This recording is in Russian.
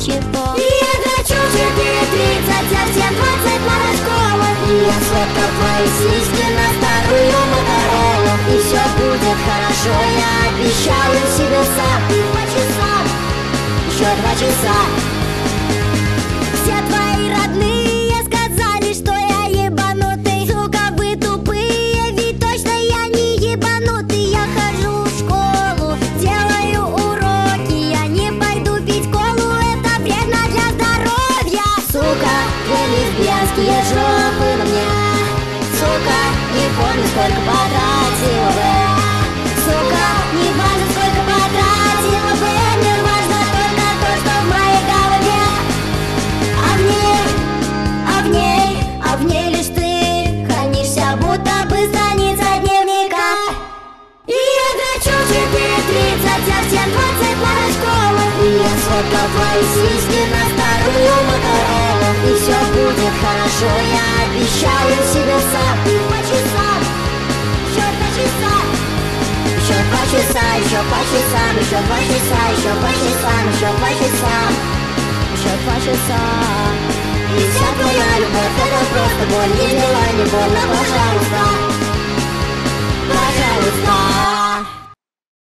ничего. И я хочу тебе 30, а всем 20 на школу. И я сфоткал твои сиськи на старую Моторолу. И все будет хорошо, я обещаю себе сам. 2 часа, еще 2 часа. Все твои родные сказали, что я ебанутый. Сука, вы тупые, ведь точно я не ебанутый. Я хожу в школу, делаю уроки. Я не пойду пить колу, это вредно для здоровья. Сука, 2 лесбиянские жопы на мне. Сука, не помню, сколько потратила бы. Сука, не важно, сколько потратила бы. Мне важно только то, что в моей голове. А в ней лишь ты хранишься, будто бы страница дневника. И я хочу тебе 30, а всем 20 на школу. И я сфоткал твои сиськи на старую Моторолу. И все будет хорошо, я обещаю себе сам. 2 часа, еще 2 часа. Еще 2 часа, еще по часам, еще 2 часа, еще по часам, еще 2 часа. Еще 2 часа. И вся твоя любовь — это просто боль. Не делай мне больно, пожалуйста. Пожалуйста.